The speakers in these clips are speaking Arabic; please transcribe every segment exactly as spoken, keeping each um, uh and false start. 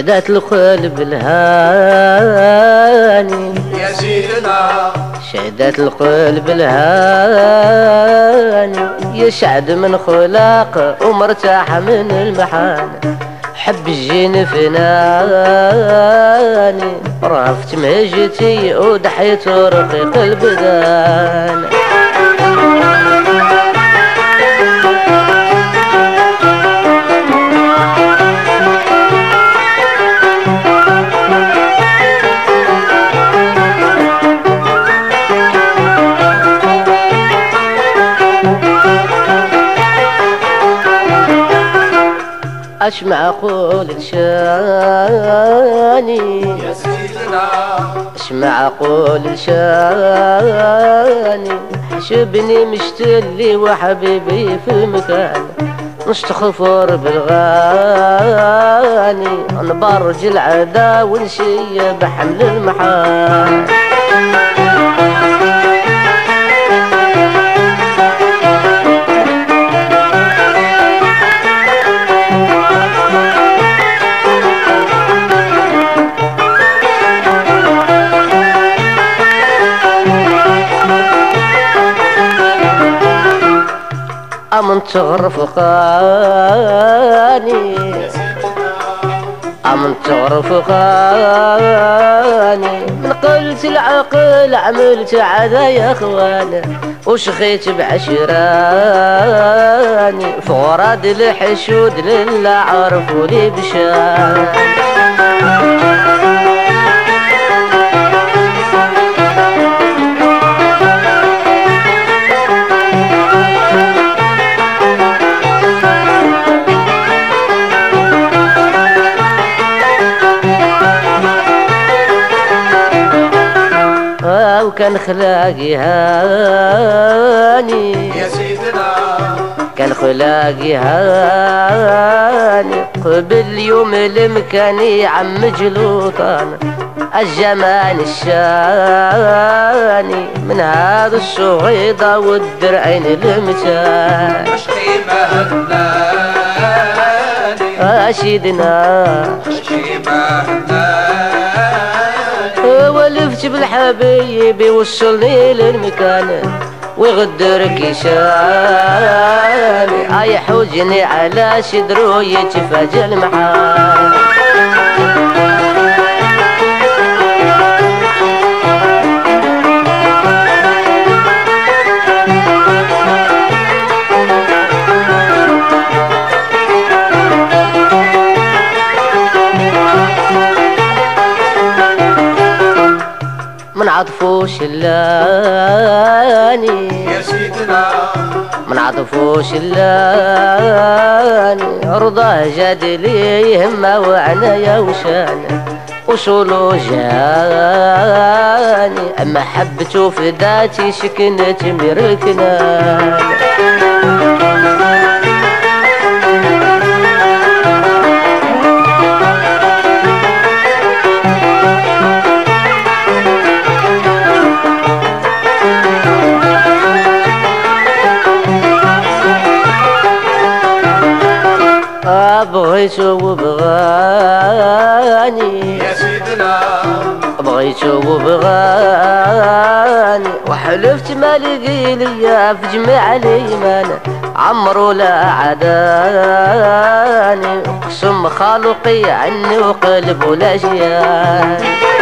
شهدت القلب الهاني يا سيدنا، شهدت القلب الهاني يشعد من خلاق ومرتاح من المحان حب الجين فناني رافت مهجتي ودحيت رقيق البدان اش معقول شاني يا سيدنا، اش معقول شاني حشبني مشتلي وحبيبي في مكان نستغفر بالغاني نبرج العدا ونشي بحمل المحال أمن تغرف قاني أمن تغرف قاني من قلت العقل عملت عذا يا اخواني وشخيت بعشراني فغراد الحشود لله عرفوا لي بشان وكان خلاقي هاني يا سيدنا، كان خلاقي هاني قبل يوم المكاني عم جلوطان الجمال الشاني من هذا الشغيضة والدرعين المتان مش قيمة هناني راشدنا مش قيمة هناني ولفت بالحبيب يوصلني للمكان ويغدرك يشاني اي حوجني على شدرو يتفاجئ المحال من عطفو شلاني يا سيدنا، من عطفو شلاني رضاه جاد لي يهمه وعنايا وشان وصولو جاني اما حبته في ذاتي سكنت مركنان بغيته وبغاني يا سيدنا، بغيته وبغاني وحلفت ما لقي ليا في جميع الايمان عمرو لا عداني اقسم خالقي عني وقلب ولا جيان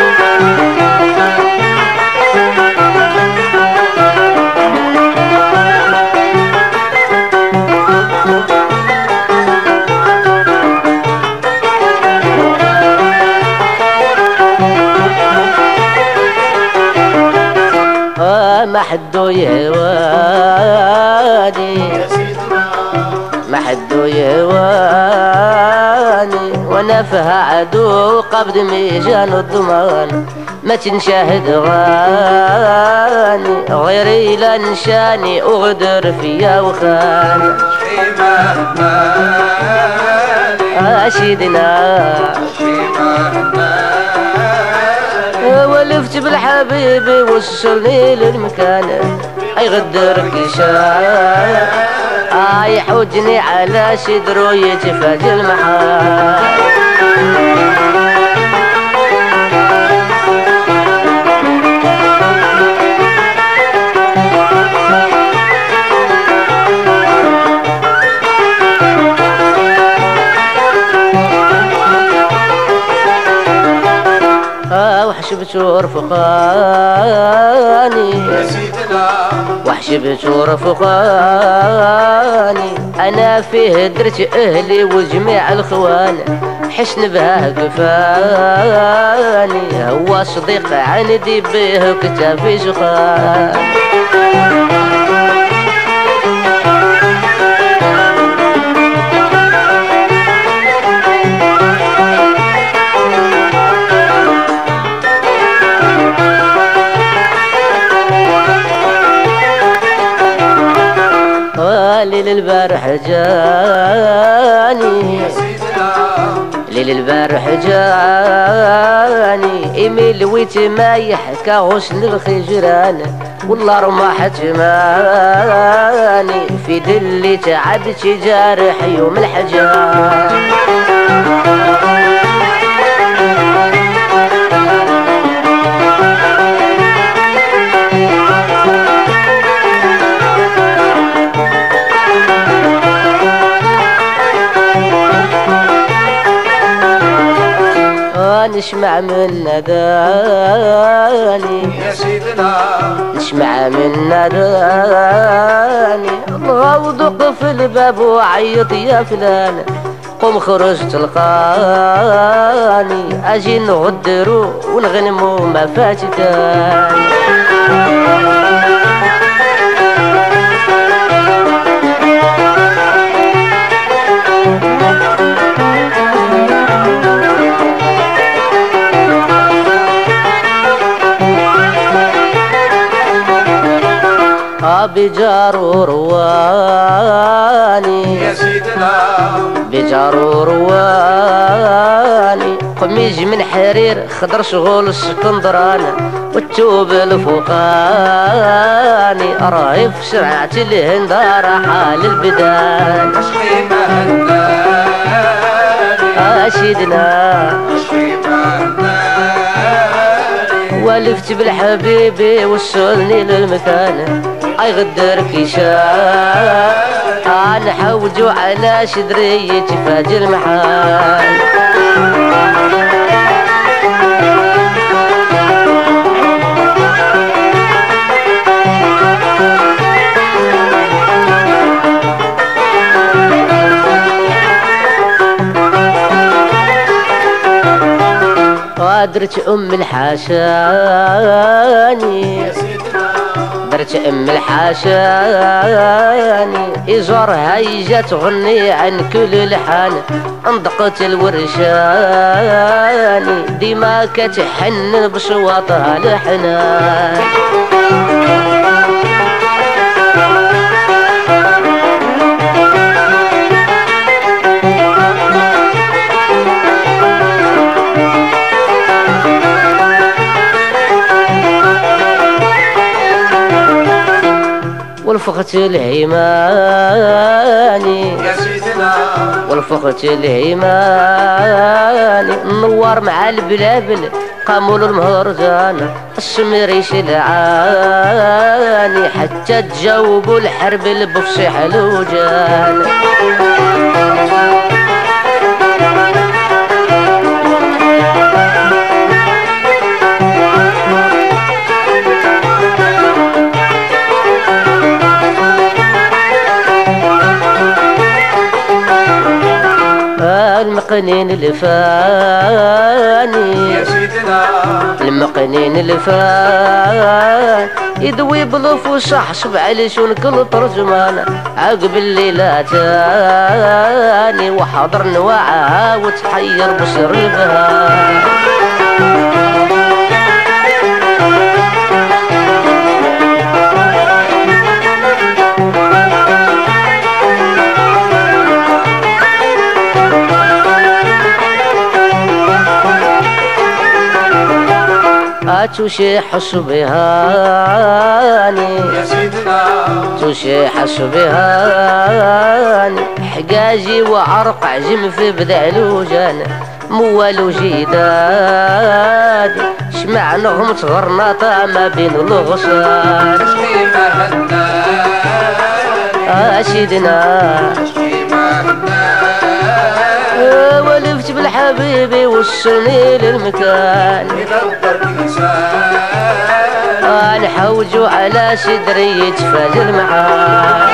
ما حدو يهواني يا سيدنا، ما حدو يهواني وانا فيها عدو قبض ميجان الضمان ما تنشاهد غاني غيري لا نشاني وغدر فيا وخان قيمة هناني اشيدنا قيمة هناني ولفت بالحبيب وصلني للمكان اي غدرك يشان اي حوجني على شدرو يتفاجئ المحال ورفقاني يا سيدنا وحشبت ورفقاني انا فيه درت اهلي وجميع الخوان حسن بها كفاني هو صديق عندي به كتافي سخان ليل البارح جاني يا سيدنا ليل البارح جاني ايميل ويتمايح كغصن الخجران والله رماحت ماني في دلي تعبت جارح يوم الحجان نسمع من نداني يا سيدنا نسمع من نداني الغوض في الباب وعيط يا فلان قم خرج تلقاني اجي نغدرو ونغنمو ما فاتتاني بجار رواني يا سيدنا بجار رواني قميج من حرير خضر شغول السكندران والتوب الفوقاني راهي في شرعة الهندار حال البدان تشقيمة هنداني أشيدنا تشقيمة هنداني ولفت بالحبيبي وصلني للمكان اي غدر كيشان انا حوجو على شدريتي فاجر المحال درت ام الحاشاني يا سيدنا درت ام الحاشاني اجارها يجا تغني عن كل لحان انضقت الورشاني ديما كتحنن بشواطها الحنان والفخت الهيماني يا سيدنا والفخت الهيماني النوار مع البلابل قاموا المهرجان الشمريش العاني حتى تجاوبوا الحرب بفصيح الوجان المقنين الفاني يا سيدنا المقنين الفان يدوي بلوف وشحشب على شون كل ترجمان عقب الليلة تاني وحضر نواعها وتحير بشر البهان تشيح صبيهاني يا سيدنا تشيح صبيهاني حقاجي وعرق عجم في بذع الوجان موالو جيدادي شمع نغمة غرناطة ما بين الغصان تشقيمة هنداني أشيدنا تشقيمة هنداني ولفت بالحال بالحبيب وصلني للمكان يقدر كيسان نحوجوا على صدري يتفاج المحال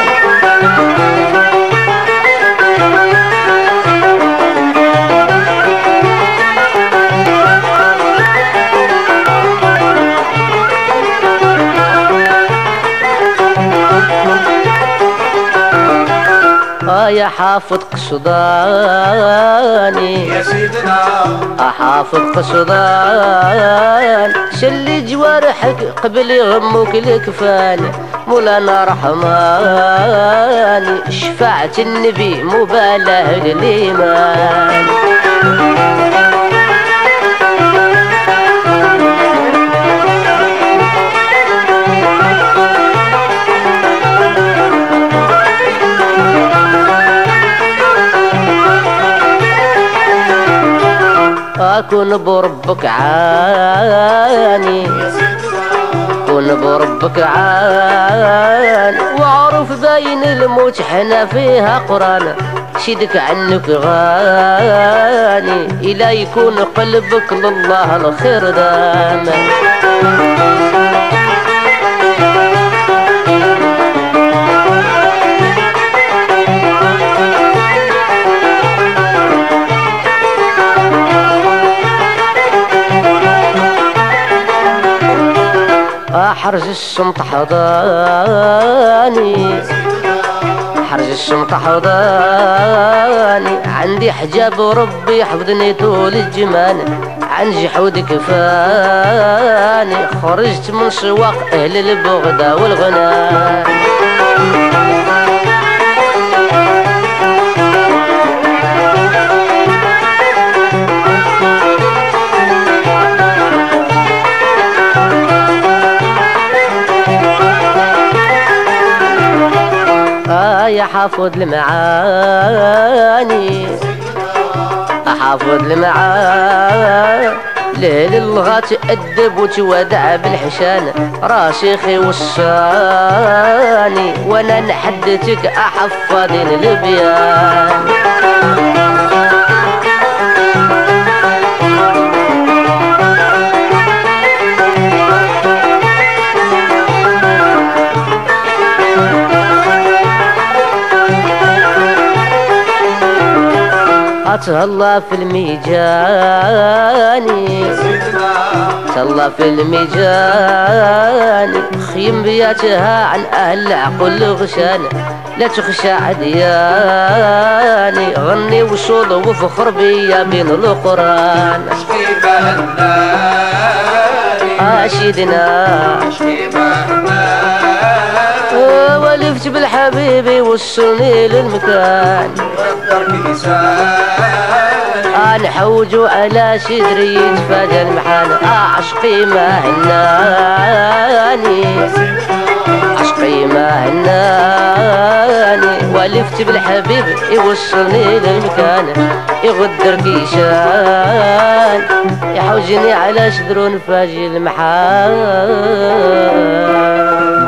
يا حافظ قصداني يا سيدنا حافظ قصدان شلي جوارحك قبل يغمك الكفان مولانا رحماني شفاعة النبي مبالاه للإيمان أكون بربك عاني كون بربك عاني وعرف بين الموت حنا فيها قران شدك عنك غاني إلى يكون قلبك لله الخير داما حرج الشمط حضاني حرج الشمط حضاني عندي حجاب ربي حفظني طول الجمان عن جحود كفاني خرجت من سواق أهل البغدة والغنان يا حافظ المعاني حافظ المعاني ليل الغا تأدب وتودع بالحشان راسخي وصاني وانا نحدثك احفظين البيان تهلا في الميجاني تهلا في الميجاني خيم بياتها عن اهل العقل غشان لا تخشى عدياني غني وصول وفخر بيا بين القران اشيدنا ولفت بالحبيب وصلني للمكان نحوجوا على صدري يتفادى المحال عشقي ما هناني عشقي ما هناني ولفت بالحبيب يوصلني للمكان يغدر كيشان يحوجني على صدره نفاجي المحال